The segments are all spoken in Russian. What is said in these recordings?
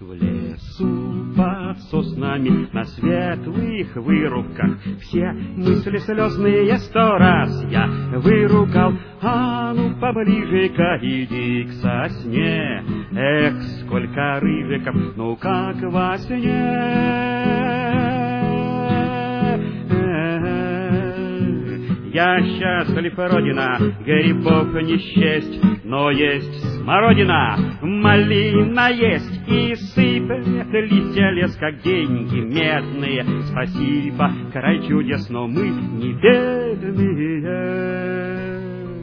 В лесу под соснами на светлых вырубках все мысли слезные 100 раз я выругал. А ну поближе-ка иди к сосне, эх, сколько рыжиков, ну как во сне. Я счастлив, родина, грибов не счесть, но есть смородина, малина есть, и сыплет листья лес, как деньги медные. Спасибо, край чудес, но мы не бедные.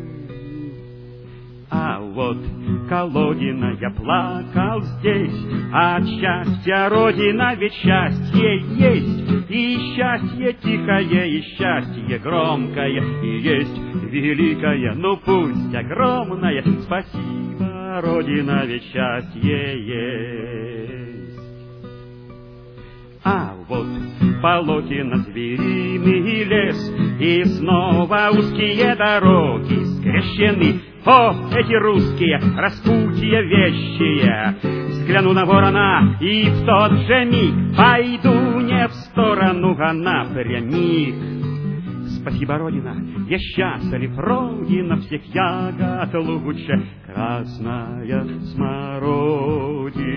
А вот Колодина, я плакал здесь от счастья, родина, ведь счастье есть. И счастье тихое, и счастье громкое, и есть великое, ну пусть огромное. Спасибо, родина, ведь счастье есть. А вот Полотина, звериный лес, и снова узкие дороги скрещены. О, эти русские, распутья вещие! Взгляну на ворона, и в тот же миг пойду не в сторону, а напрямик. Спасибо, родина, я счастлив, родина, всех ягод лучше красная смородина.